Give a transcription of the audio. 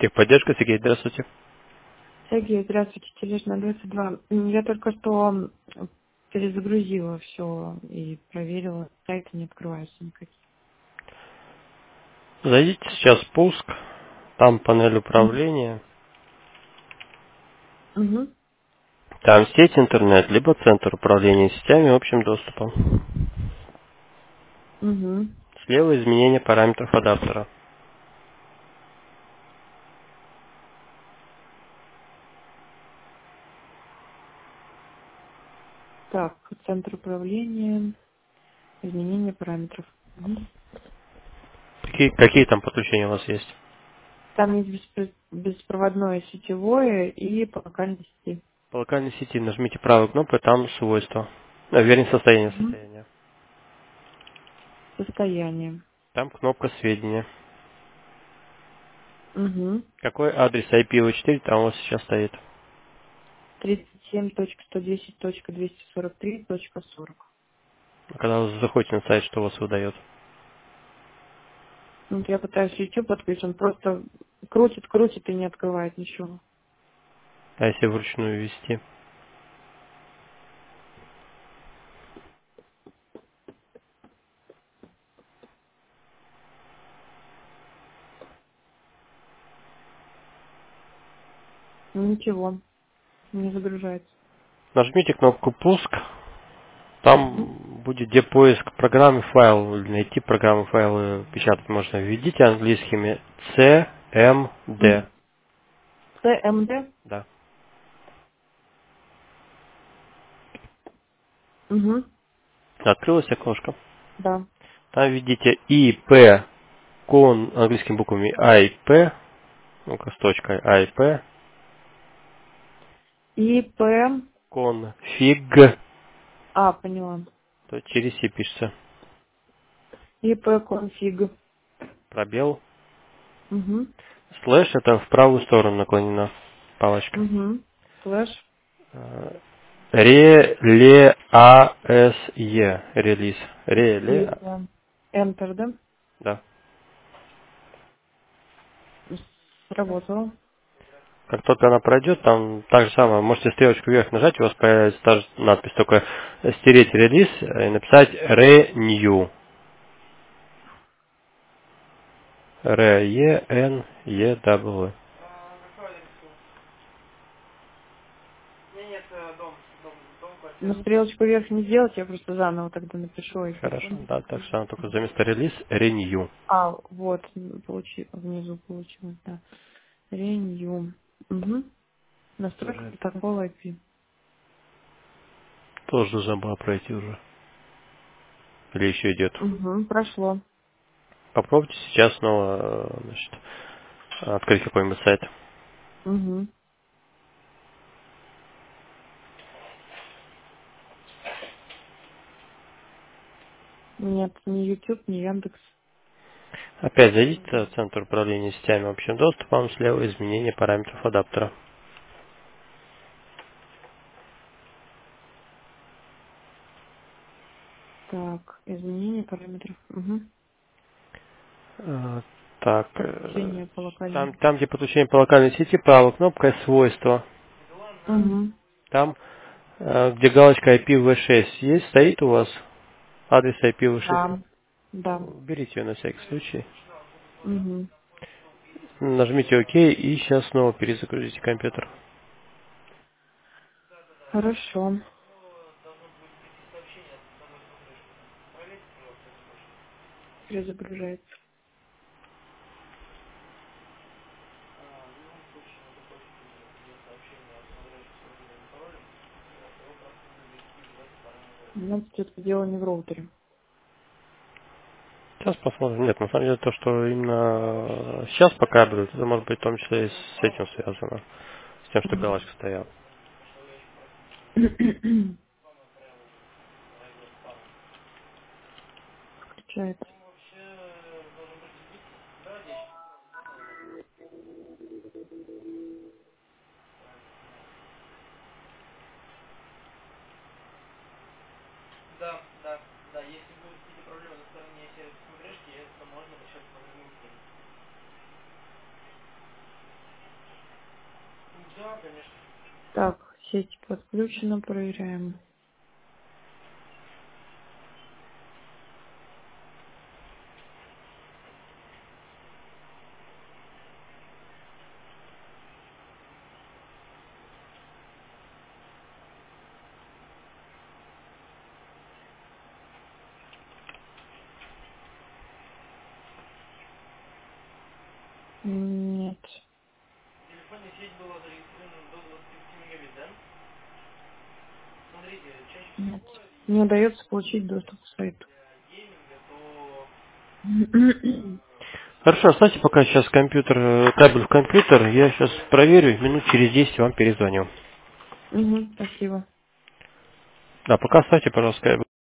Техподдержка, Сергей, здравствуйте. Сергей, здравствуйте, Тележная 22. Я только что перезагрузила все и проверила, сайты не открываются никакие. Зайдите сейчас в пуск, там панель управления, Угу. там сеть интернет, либо центр управления сетями общим доступом. Угу. Слева изменение параметров адаптера. Так, центр управления, изменение параметров. Мгм. Какие там подключения у вас есть? Там есть беспроводное сетевое и по локальной сети. По локальной сети нажмите правой кнопкой, там свойства. Вернее, Угу. состояние. Состояние. Там кнопка сведения. Угу. Какой адрес IPv4 там у вас сейчас стоит? 37.110.243.40. Когда вы заходите на сайт, что у вас выдает? Вот я пытаюсь YouTube открыть, он просто крутит и не открывает ничего. А если вручную ввести? Ничего, не загружается. Нажмите кнопку «Пуск». Мгм. Там будет где поиск программы файл, или найти программы файлы печатать можно. Введите английскими CMD. CMD? Да. Угу. Открылось окошко. Да. Там введите IP английскими буквами IP, ну-ка с точкой IP, ИП. config, Поняла. то через C пишется, ИП конфиг. пробел, Угу. слэш это в правую сторону наклонена палочка. Угу. Слэш. Реле ASE, релиз. И Реле, Enter, да? да. Сработало. Как только она пройдет, там так же самое, можете стрелочку вверх нажать, у вас появится та же надпись, только стереть релиз и написать renew. R-E-N-E-W. Но стрелочку вверх не сделать, я просто заново тогда напишу и Хорошо, секунду. да, так же только вместо релиз renew. Вот, внизу получилось, да. Renew. Угу. Настройка Тоже, протокола IP. тоже должна была пройти уже. Или еще идет. Угу. Прошло. Попробуйте сейчас снова значит, открыть какой-нибудь сайт. Угу. Нет, ни YouTube, ни Яндекс. Опять зайдите в центр управления сетями общим доступом, слева изменение параметров адаптера. Так, изменение параметров. Угу. Э, Так, Подключение по локальной. там, где подключение по локальной сети, правой кнопкой свойства. Угу. Там, где галочка IPv6 есть, стоит у вас адрес IPv6. Да. Да. Уберите ее на всякий случай. Угу. Нажмите ОК и сейчас снова перезагрузите компьютер. Хорошо. Перезагружается. Значит, все-таки дело не в роутере. Сейчас посмотрим. Нет, на самом деле то, что именно сейчас показывают, это может быть в том числе и с этим связано. С тем, что Мгм. галочка стояла. Включается. Так, сеть подключена, проверяем. Нет. Нет. Не удается получить доступ к сайту. Хорошо, оставьте пока сейчас кабель в компьютер. Я сейчас проверю, минут через 10 вам перезвоню. Спасибо. Да, пока оставьте, пожалуйста, кабель.